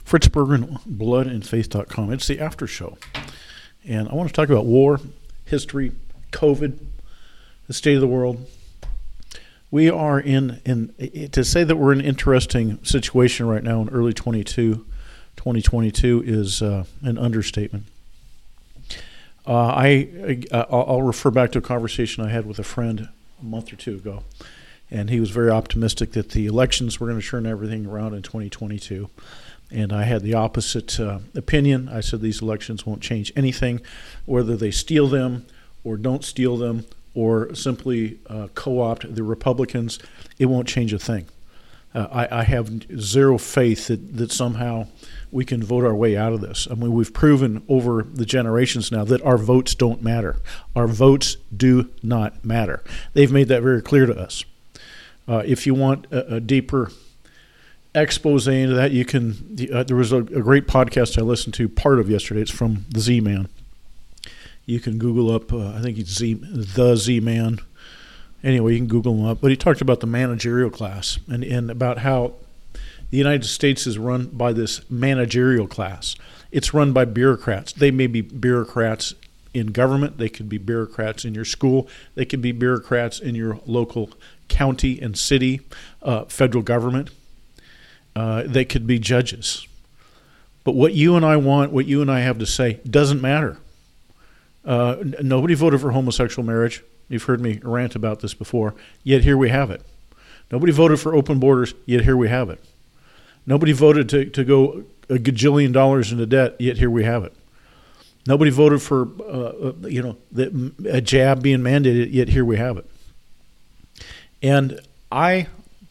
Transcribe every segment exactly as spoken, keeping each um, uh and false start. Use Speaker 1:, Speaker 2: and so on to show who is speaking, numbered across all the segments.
Speaker 1: Fritz Berggren, blood and faith dot com. It's the after show. And I want to talk about war, history, COVID, the state of the world. We are in, in to say that we're in an interesting situation right now in early twenty-two, twenty twenty-two is uh, an understatement. Uh, I, I, I'll refer back to a conversation I had with a friend a month or two ago. And he was very optimistic that the elections were going to turn everything around in twenty twenty-two. And I had the opposite uh, opinion. I said these elections won't change anything, whether they steal them or don't steal them or simply uh, co-opt the Republicans. It won't change a thing. Uh, I, I have zero faith that, that somehow we can vote our way out of this. I mean, we've proven over the generations now that our votes don't matter. Our votes do not matter. They've made that very clear to us. Uh, if you want a, a deeper expose into that, you can. Uh, there was a, a great podcast I listened to part of yesterday. It's from the Z-Man. You can Google up. Uh, I think it's Z, the Z-Man. Anyway, you can Google him up. But he talked about the managerial class and, and about how the United States is run by this managerial class. It's run by bureaucrats. They may be bureaucrats in government. They could be bureaucrats in your school. They could be bureaucrats in your local county and city, uh, federal government. Uh, they could be judges. But what you and I want, what you and I have to say, doesn't matter. Uh, n- nobody voted for homosexual marriage. You've heard me rant about this before. Yet here we have it. Nobody voted for open borders. Yet here we have it. Nobody voted to, to go a gajillion dollars into debt. Yet here we have it. Nobody voted for uh, you know the, a jab being mandated. Yet here we have it. And I.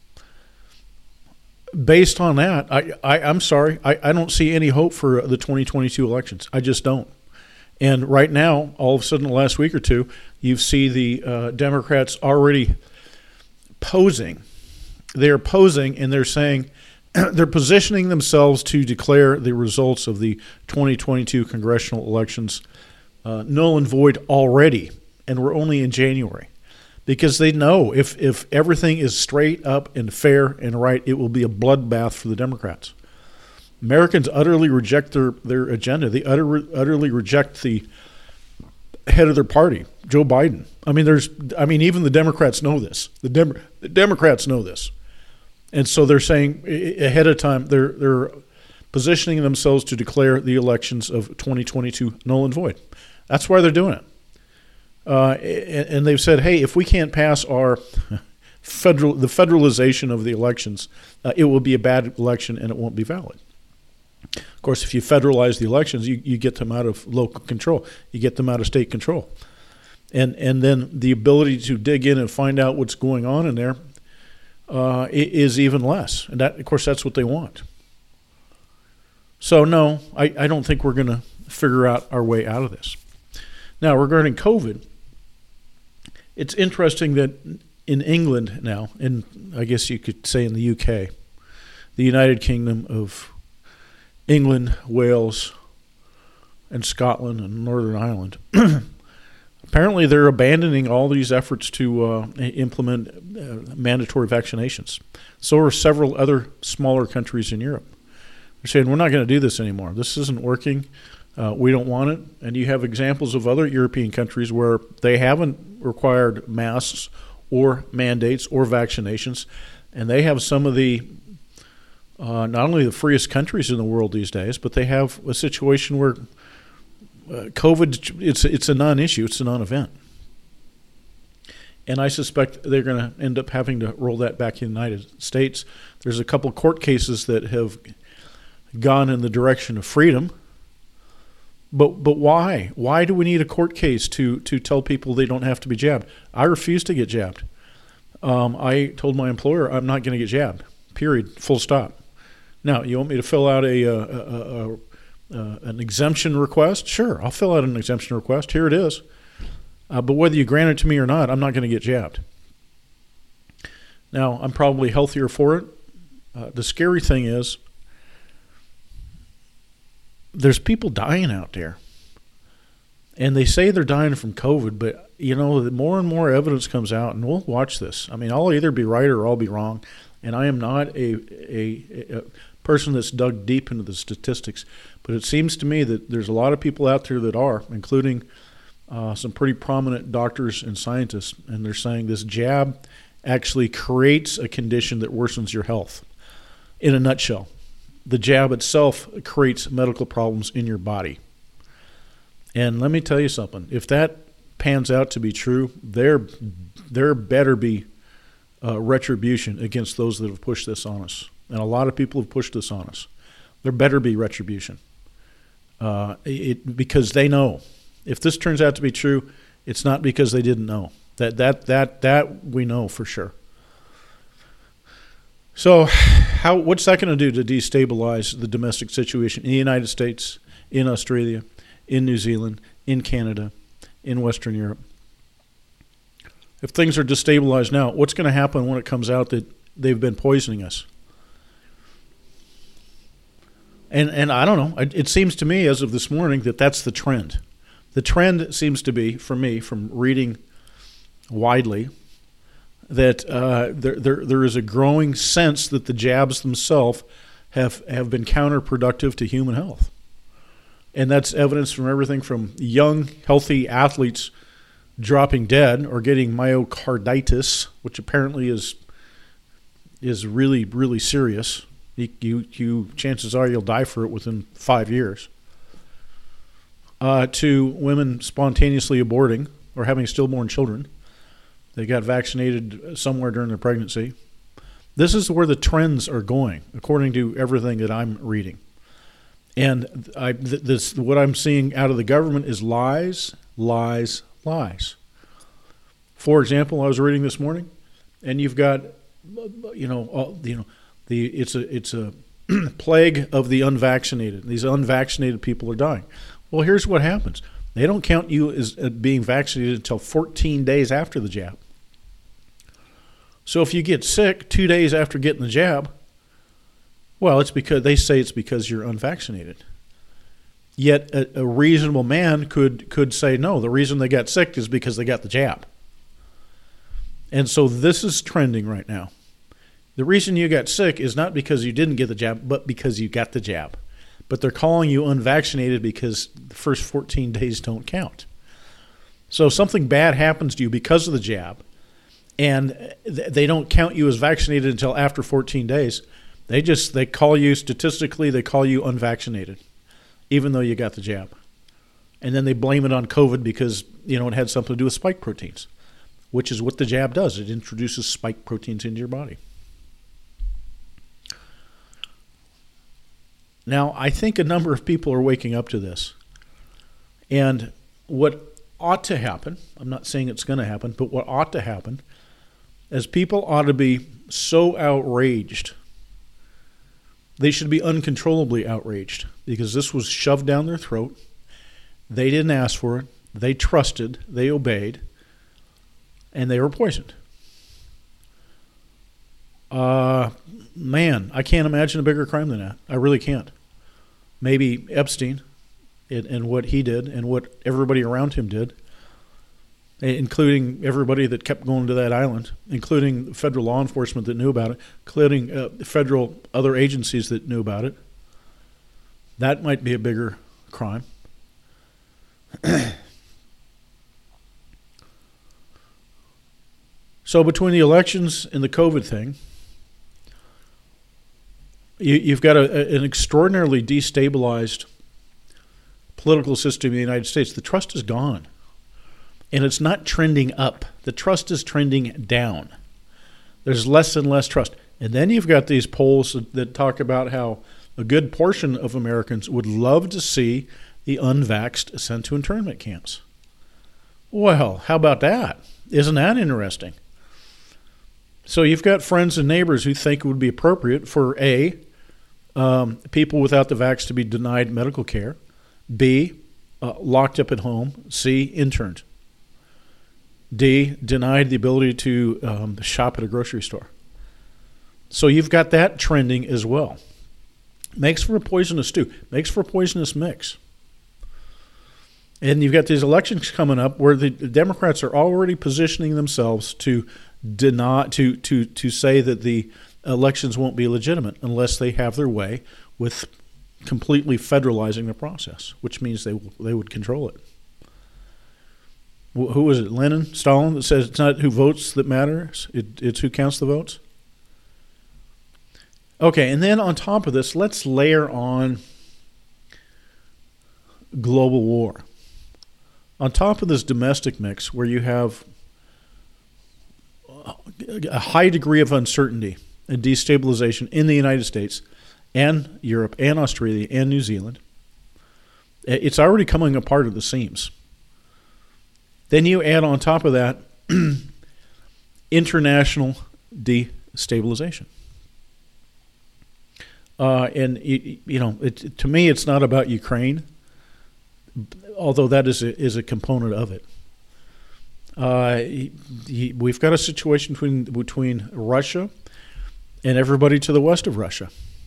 Speaker 1: Based on that, I, I, I'm sorry, I, I don't see any hope for the twenty twenty-two elections. I just don't. And right now, all of a sudden, the last week or two, you see the uh, Democrats already posing. They're posing and they're saying, they're positioning themselves to declare the results of the twenty twenty-two congressional elections uh, null and void already. And we're only in January. Because they know if, if everything is straight up and fair and right, it will be a bloodbath for the Democrats. Americans utterly reject their, their agenda. They utter, utterly reject the head of their party, Joe Biden. I mean, there's. I mean, even the Democrats know this. The, Dem- the Democrats know this, and so they're saying ahead of time they're they're positioning themselves to declare the elections of twenty twenty-two null and void. That's why they're doing it. Uh, and, and they've said, hey, if we can't pass our federal, the federalization of the elections, uh, it will be a bad election and it won't be valid. Of course, if you federalize the elections, you, you get them out of local control. You get them out of state control. And and then the ability to dig in and find out what's going on in there uh, is even less. And that, of course, that's what they want. So, no, I, I don't think we're going to figure out our way out of this. Now, regarding COVID, it's interesting that in England now, and I guess you could say in the U K, the United Kingdom of England, Wales, and Scotland and Northern Ireland, apparently they're abandoning all these efforts to uh, implement uh, mandatory vaccinations. So are several other smaller countries in Europe. They're saying, we're not going to do this anymore. This isn't working. Uh, we don't want it. And you have examples of other European countries where they haven't required masks or mandates or vaccinations, and they have some of the uh, not only the freest countries in the world these days, but they have a situation where uh, COVID, it's, it's a non-issue, it's a non-event. And I suspect they're going to end up having to roll that back in the United States. There's a couple court cases that have gone in the direction of freedom. But but why? Why do we need a court case to, to tell people they don't have to be jabbed? I refuse to get jabbed. Um, I told my employer I'm not going to get jabbed, period, full stop. Now, you want me to fill out a, a, a, a, a an exemption request? Sure, I'll fill out an exemption request. Here it is. Uh, but whether you grant it to me or not, I'm not going to get jabbed. Now, I'm probably healthier for it. Uh, the scary thing is, there's people dying out there. And they say they're dying from COVID, but, you know, the more and more evidence comes out, and we'll watch this. I mean, I'll either be right or I'll be wrong. And I am not a, a, a person that's dug deep into the statistics, but it seems to me that there's a lot of people out there that are, including uh, some pretty prominent doctors and scientists, and they're saying this jab actually creates a condition that worsens your health. In a nutshell, the jab itself creates medical problems in your body. And let me tell you something. If that pans out to be true, there, there better be uh, retribution against those that have pushed this on us. And a lot of people have pushed this on us. There better be retribution. Uh, it, because they know. If this turns out to be true, it's not because they didn't know. That that that that we know for sure. So, how what's that going to do to destabilize the domestic situation in the United States, in Australia, in New Zealand, in Canada, in Western Europe? If things are destabilized now, what's going to happen when it comes out that they've been poisoning us? And and I don't know. It seems to me, as of this morning, that that's the trend. The trend seems to be, for me, from reading widely, that uh, there, there there is a growing sense that the jabs themselves have have been counterproductive to human health, and that's evidence from everything from young, healthy athletes dropping dead or getting myocarditis, which apparently is is really really serious. You, you, you chances are you'll die for it within five years. Uh, to women spontaneously aborting or having stillborn children. They got vaccinated somewhere during their pregnancy. This is where the trends are going, according to everything that I'm reading. And I, this, what I'm seeing out of the government is lies, lies, lies. For example, I was reading this morning, and you've got, you know, all, you know, the it's a it's a plague of the unvaccinated. These unvaccinated people are dying. Well, here's what happens. They don't count you as being vaccinated until fourteen days after the jab. So if you get sick two days after getting the jab, well, it's because they say it's because you're unvaccinated. Yet a, a reasonable man could could say, no, the reason they got sick is because they got the jab. And so this is trending right now. The reason you got sick is not because you didn't get the jab, but because you got the jab. But they're calling you unvaccinated because the first fourteen days don't count. So something bad happens to you because of the jab, and they don't count you as vaccinated until after fourteen days. They just they call you statistically, they call you unvaccinated, even though you got the jab. And then they blame it on COVID because, you know, it had something to do with spike proteins, which is what the jab does. It introduces spike proteins into your body. Now, I think a number of people are waking up to this. And what ought to happen, I'm not saying it's going to happen, but what ought to happen is people ought to be so outraged. They should be uncontrollably outraged because this was shoved down their throat. They didn't ask for it. They trusted. They obeyed. And they were poisoned. Uh, man, I can't imagine a bigger crime than that. I really can't. Maybe Epstein and, and what he did and what everybody around him did, including everybody that kept going to that island, including federal law enforcement that knew about it, including uh, federal other agencies that knew about it. That might be a bigger crime. So between the elections and the COVID thing, you, you've got a, an extraordinarily destabilized political system in the United States. The trust is gone. And it's not trending up. The trust is trending down. There's less and less trust. And then you've got these polls that, that talk about how a good portion of Americans would love to see the unvaxxed sent to internment camps. Well, how about that? Isn't that interesting? So you've got friends and neighbors who think it would be appropriate for A, um, people without the vax to be denied medical care, B, uh, locked up at home, C, interned, D, denied the ability to um, shop at a grocery store. So you've got that trending as well. Makes for a poisonous stew. Makes for a poisonous mix. And you've got these elections coming up where the Democrats are already positioning themselves to deny, to to to say that the elections won't be legitimate unless they have their way with completely federalizing the process, which means they they would control it. Who was it, Lenin, Stalin, that says it's not who votes that matters, it, it's who counts the votes? Okay, and then on top of this, let's layer on global war. On top of this domestic mix where you have a high degree of uncertainty and destabilization in the United States and Europe and Australia and New Zealand, it's already coming apart at the seams. Then you add on top of that international destabilization. Uh, and, you, you know, it, to me, it's not about Ukraine, although that is a, is a component of it. Uh, he, he, we've got a situation between between Russia and everybody to the west of Russia.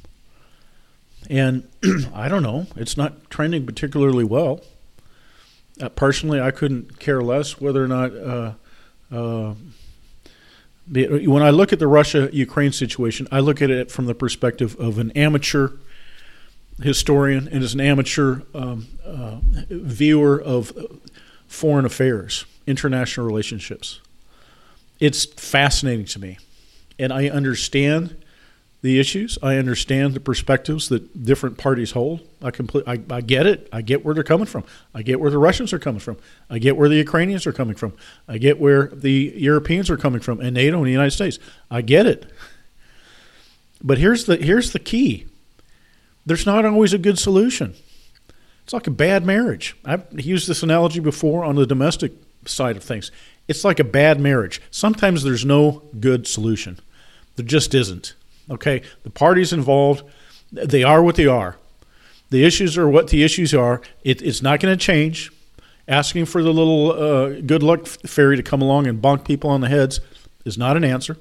Speaker 1: And I don't know, it's not trending particularly well. Uh, personally, I couldn't care less whether or not, uh, uh, the, when I look at the Russia-Ukraine situation, I look at it from the perspective of an amateur historian and as an amateur um, uh, viewer of foreign affairs, international relationships. It's fascinating to me, and I understand the issues. I understand the perspectives that different parties hold. I complete. I, I get it. I get where they're coming from. I get where the Russians are coming from. I get where the Ukrainians are coming from. I get where the Europeans are coming from, and NATO and the United States. I get it. But here's the here's the key. There's not always a good solution. It's like a bad marriage. I've used this analogy before on the domestic side of things. It's like a bad marriage. Sometimes there's no good solution. There just isn't. Okay, the parties involved, they are what they are. The issues are what the issues are. It, it's not going to change. Asking for the little uh, good luck fairy to come along and bonk people on the heads is not an answer.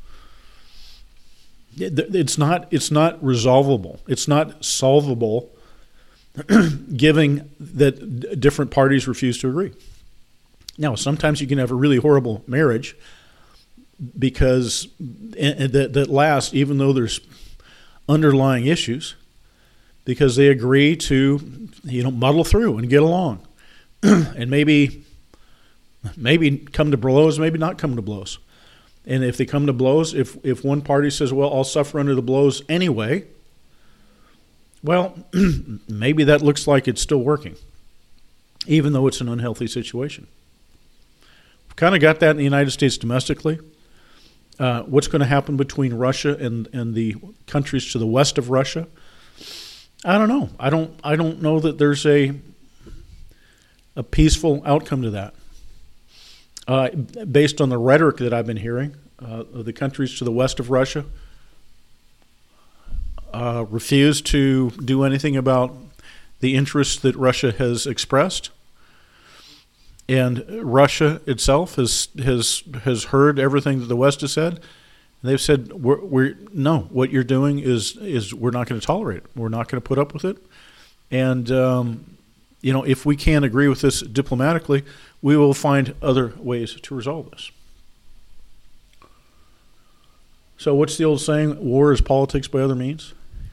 Speaker 1: It, it's not. It's not resolvable. It's not solvable. Given that different parties refuse to agree. Now, sometimes you can have a really horrible marriage because and that, that lasts even though there's underlying issues, because they agree to, you know, muddle through and get along, and maybe maybe come to blows, maybe not come to blows. And if they come to blows, if if one party says, "Well, I'll suffer under the blows anyway," well, maybe that looks like it's still working, even though it's an unhealthy situation. We've kind of got that in the United States domestically. Uh, what's going to happen between Russia and, and the countries to the west of Russia? I don't know. I don't. I don't know that there's a a peaceful outcome to that. Uh, based on the rhetoric that I've been hearing, uh, of the countries to the west of Russia uh, refuse to do anything about the interests that Russia has expressed. And Russia itself has has has heard everything that the West has said. They've said, we're, we're no, what you're doing is is we're not going to tolerate it. We're not going to put up with it. And um, you know, if we can't agree with this diplomatically, we will find other ways to resolve this. So, what's the old saying? War is politics by other means.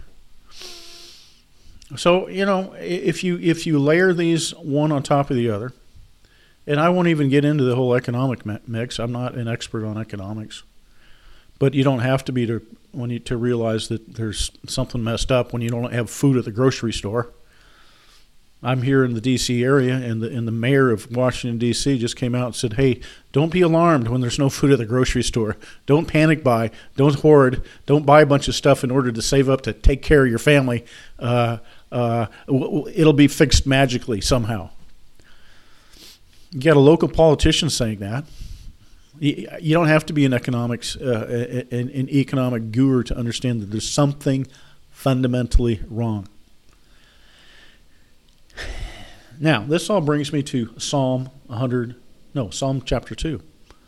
Speaker 1: So, you know, if you if you layer these one on top of the other. And I won't even get into the whole economic mix. I'm not an expert on economics. But you don't have to be to when you to realize that there's something messed up when you don't have food at the grocery store. I'm here in the D C area, and the and the mayor of Washington, D C just came out and said, hey, don't be alarmed when there's no food at the grocery store. Don't panic buy. Don't hoard. Don't buy a bunch of stuff in order to save up to take care of your family. Uh, uh, it'll be fixed magically somehow. You got a local politician saying that. You don't have to be an economics, uh, an, an economic guru to understand that there's something fundamentally wrong. Now, this all brings me to Psalm one hundred, no, Psalm chapter two.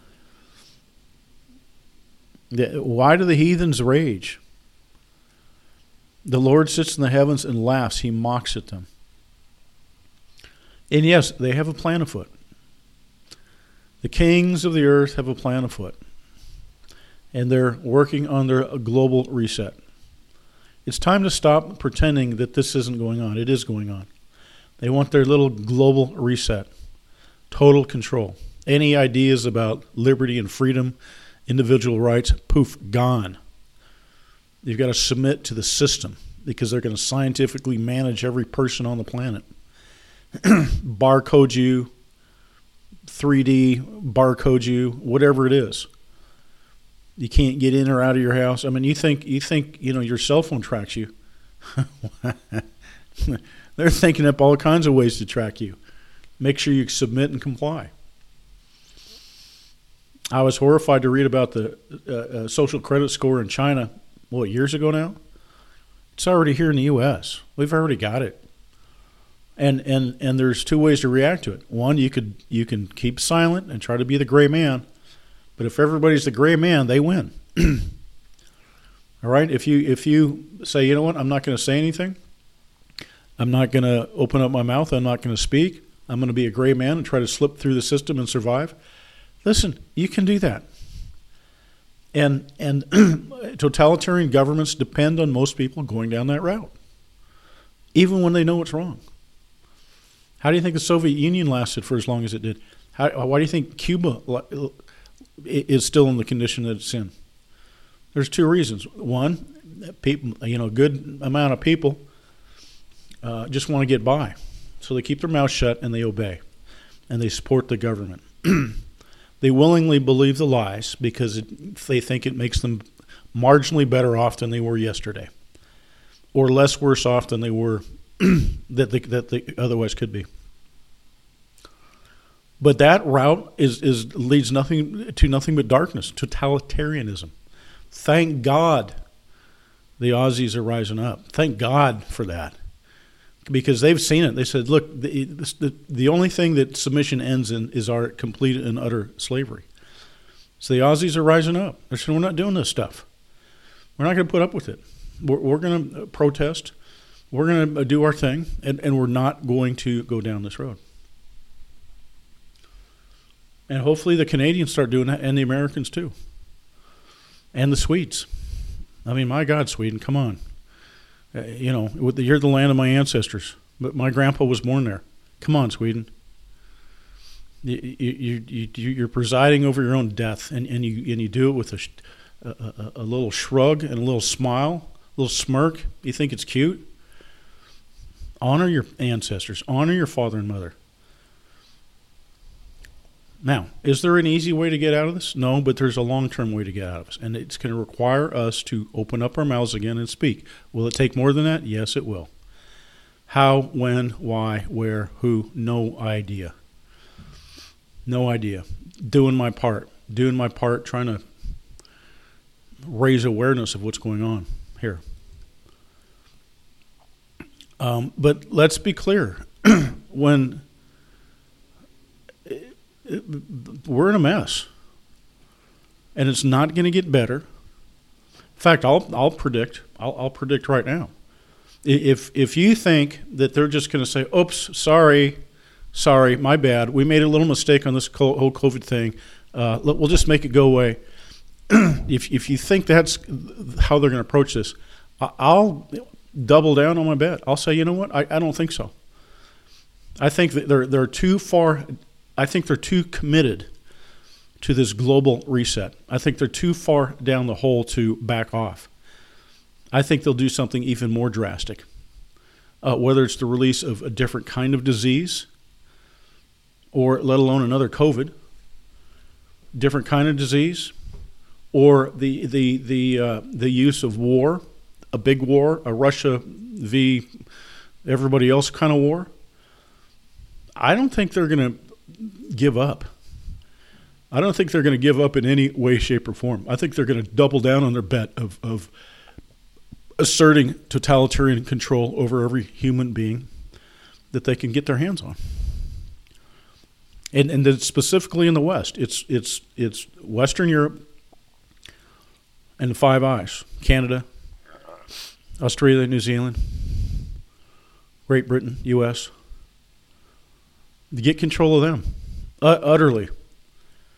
Speaker 1: Why do the heathens rage? The Lord sits in the heavens and laughs. He mocks at them. And yes, they have a plan afoot. The kings of the earth have a plan afoot. and they're working on their global reset. It's time to stop pretending that this isn't going on. It is going on. They want their little global reset, total control. Any ideas about liberty and freedom, individual rights, poof, gone. You've got to submit to the system because they're going to scientifically manage every person on the planet. Barcode you, three D barcode you, whatever it is. You can't get in or out of your house. I mean, you think you think you know your cell phone tracks you. They're thinking up all kinds of ways to track you. Make sure you submit and comply. I was horrified to read about the uh, uh, social credit score in China, what, years ago now? It's already here in the U S. We've already got it. And and and there's two ways to react to it. One, you could you can keep silent and try to be the gray man. But if everybody's the gray man, they win. All right? If you if you say, you know what, I'm not going to say anything. I'm not going to open up my mouth. I'm not going to speak. I'm going to be a gray man and try to slip through the system and survive. Listen, you can do that. And and totalitarian governments depend on most people going down that route, even when they know it's wrong. How do you think the Soviet Union lasted for as long as it did? How, why do you think Cuba is still in the condition that it's in? There's two reasons. One, people, you know, a good amount of people uh, just want to get by, so they keep their mouth shut and they obey, and they support the government. They willingly believe the lies because it, they think it makes them marginally better off than they were yesterday, or less worse off than they were that they, that they otherwise could be. But that route is, is leads nothing to nothing but darkness, totalitarianism. Thank God the Aussies are rising up. Thank God for that. Because they've seen it. They said, look, the, the, the only thing that submission ends in is our complete and utter slavery. So the Aussies are rising up. They're saying, we're not doing this stuff. We're not going to put up with it. We're, we're going to protest. We're going to do our thing, and, and we're not going to go down this road. And hopefully the Canadians start doing that, and the Americans too. And the Swedes. I mean, my God, Sweden, come on. Uh, you know, you're the land of my ancestors, but my grandpa was born there. Come on, Sweden. You, you, you, you, you're presiding over your own death, and, and, you, and you do it with a, a, a little shrug and a little smile, a little smirk. You think it's cute? Honor your ancestors. Honor your father and mother. Now, is there an easy way to get out of this? No, but there's a long-term way to get out of this, and it's going to require us to open up our mouths again and speak. Will it take more than that? Yes, it will. How, when, why, where, who, no idea. No idea. Doing my part. Doing my part, trying to raise awareness of what's going on here. Um, but let's be clear. When it, it, we're in a mess, and it's not going to get better. In fact, I'll I'll predict. I'll, I'll predict right now. If if you think that they're just going to say, "Oops, sorry, sorry, my bad. We made a little mistake on this whole COVID thing. Uh, we'll just make it go away." if if you think that's how they're going to approach this, I'll double down on my bet. I'll say, you know what? I, I don't think so. I think that they're they're too far. I think they're too committed to this global reset. I think they're too far down the hole to back off. I think they'll do something even more drastic, uh, whether it's the release of a different kind of disease, or let alone another COVID, different kind of disease, or the the the uh, the use of war, a big war, a Russia v. everybody else kind of war. I don't think they're going to give up. I don't think they're going to give up in any way, shape, or form. I think they're going to double down on their bet of, of asserting totalitarian control over every human being that they can get their hands on. And and then specifically in the West, it's it's it's Western Europe and the Five Eyes: Canada, Australia, New Zealand, Great Britain, U S To get control of them, uh, utterly.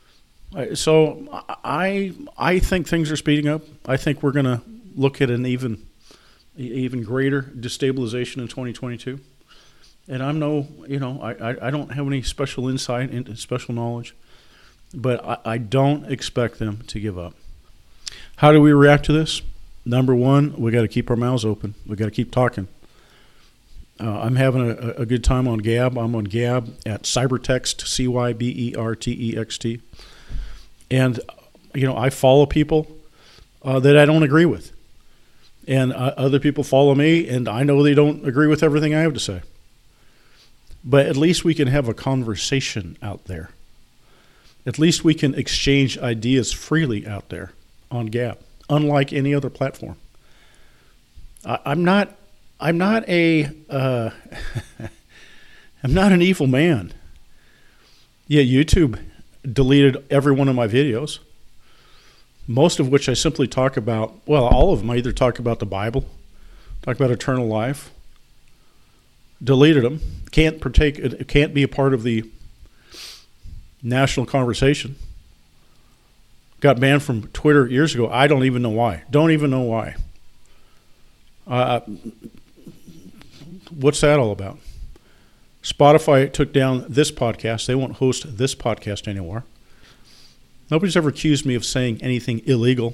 Speaker 1: I- So I I think things are speeding up. I think we're going to look at an even even greater destabilization in twenty twenty-two. And I'm no, you know, I, I, I don't have any special insight and special knowledge, but I, I don't expect them to give up. How do we react to this? Number one, we got to keep our mouths open. We got to keep talking. Uh, I'm having a, a good time on Gab. I'm on Gab at Cybertext, C Y B E R T E X T. And, you know, I follow people uh, that I don't agree with. And uh, other people follow me, and I know they don't agree with everything I have to say. But at least we can have a conversation out there. At least we can exchange ideas freely out there on Gab, unlike any other platform. I, I'm not. I'm not a. Uh, I'm not an evil man. Yeah, YouTube deleted every one of my videos, most of which I simply talk about. Well, all of them. I either talk about the Bible, talk about eternal life. Deleted them. Can't partake. It can't be a part of the national conversation. Got banned from Twitter years ago. I don't even know why. Don't even know why. Uh, what's that all about? Spotify took down this podcast. They won't host this podcast anymore. Nobody's ever accused me of saying anything illegal.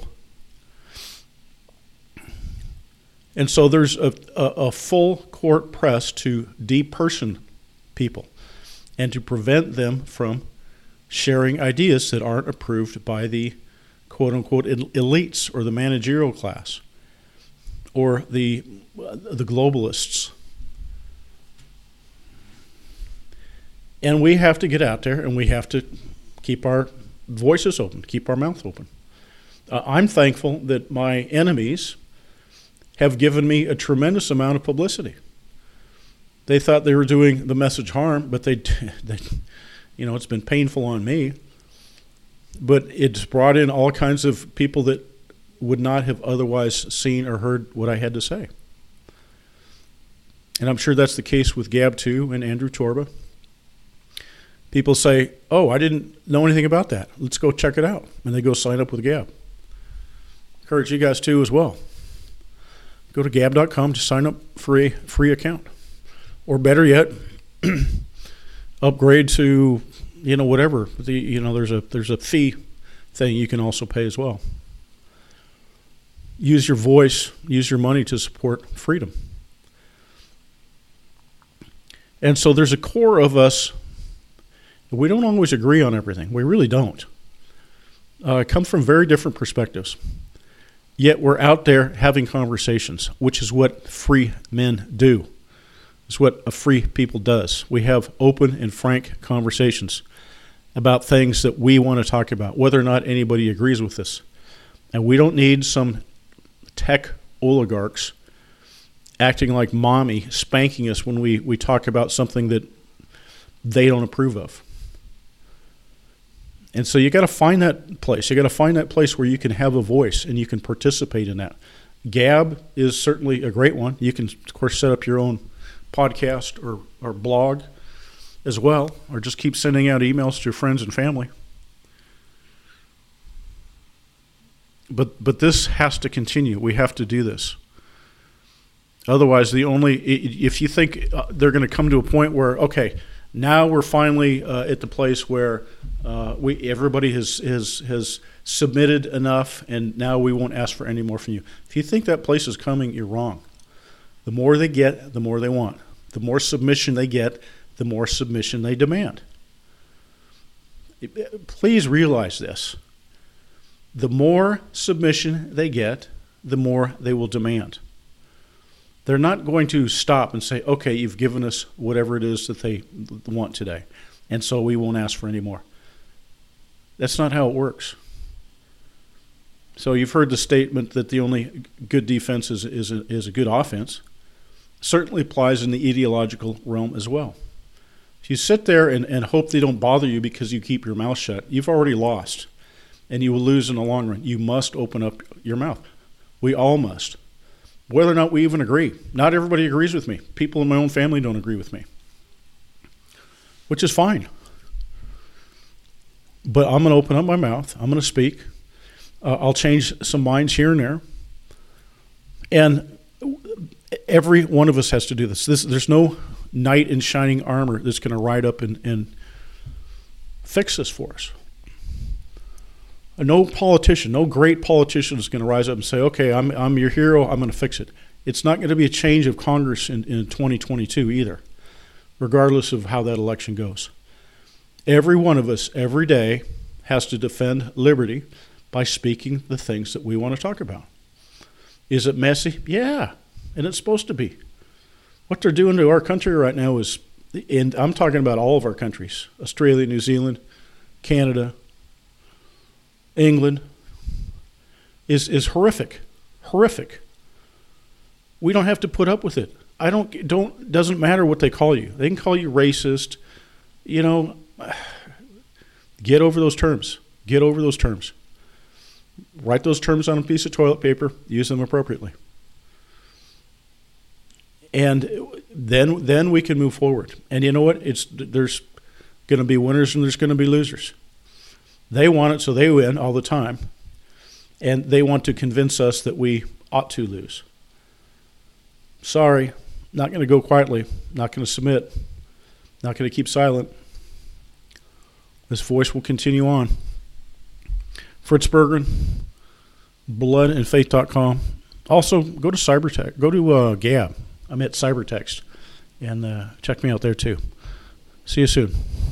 Speaker 1: And so there's a, a, a full court press to deperson people and to prevent them from sharing ideas that aren't approved by the quote-unquote elites or the managerial class or the the globalists. And we have to get out there and we have to keep our voices open, keep our mouth open. Uh, I'm thankful that my enemies have given me a tremendous amount of publicity. They thought they were doing the message harm, but they, they you know, it's been painful on me. But it's brought in all kinds of people that would not have otherwise seen or heard what I had to say. And I'm sure that's the case with Gab too and Andrew Torba. People say, oh, I didn't know anything about that. Let's go check it out. And they go sign up with Gab. Encourage you guys too as well. Go to gab dot com to sign up for a free account. Or better yet, upgrade to, you know, whatever. The, you know, there's a there's a fee thing you can also pay as well. Use your voice, use your money to support freedom. And so there's a core of us. We don't always agree on everything. We really don't. Uh, it comes from very different perspectives. Yet we're out there having conversations, which is what free men do. It's what a free people does. We have open and frank conversations about things that we want to talk about, whether or not anybody agrees with us. And we don't need some tech oligarchs acting like mommy, spanking us when we, we talk about something that they don't approve of. And so you got to find that place. You got to find that place where you can have a voice and you can participate in that. Gab is certainly a great one. You can, of course, set up your own podcast or, or blog as well, or just keep sending out emails to your friends and family. But but this has to continue. We have to do this. Otherwise, the only if you think they're going to come to a point where, okay, now we're finally uh, at the place where uh, we everybody has, has has submitted enough, and now we won't ask for any more from you. If you think that place is coming, you're wrong. The more they get, the more they want. The more submission they get, the more submission they demand. Please realize this. The more submission they get, the more they will demand. They're not going to stop and say, okay, you've given us whatever it is that they want today, and so we won't ask for any more. That's not how it works. So you've heard the statement that the only good defense is, is, a, is a good offense. Certainly applies in the ideological realm as well. If you sit there and, and hope they don't bother you because you keep your mouth shut, you've already lost, and you will lose in the long run. You must open up your mouth. We all must. Whether or not we even agree. Not everybody agrees with me. People in my own family don't agree with me, which is fine. but I'm going to open up my mouth. I'm going to speak. Uh, I'll change some minds here and there. And every one of us has to do this. this there's no knight in shining armor that's going to ride up and, and fix this for us. No politician, no great politician is going to rise up and say, okay, I'm I'm your hero, I'm going to fix it. It's not going to be a change of Congress in, in twenty twenty-two either, regardless of how that election goes. Every one of us, every day, has to defend liberty by speaking the things that we want to talk about. Is it messy? Yeah, and it's supposed to be. What they're doing to our country right now is, and I'm talking about all of our countries, Australia, New Zealand, Canada, England, is is horrific, horrific. We don't have to put up with it. I don't don't doesn't matter what they call you. They can call you racist. You know, get over those terms. Get over those terms. Write those terms on a piece of toilet paper. Use them appropriately. And then then we can move forward. And you know what? It's there's going to be winners and there's going to be losers. They want it, so they win all the time. And they want to convince us that we ought to lose. Sorry, not going to go quietly, not going to submit, not going to keep silent. This voice will continue on. Fritz Berggren, blood and faith dot com. Also, go to Cybertext. Go to uh, Gab. I'm at Cybertext. And uh, check me out there, too. See you soon.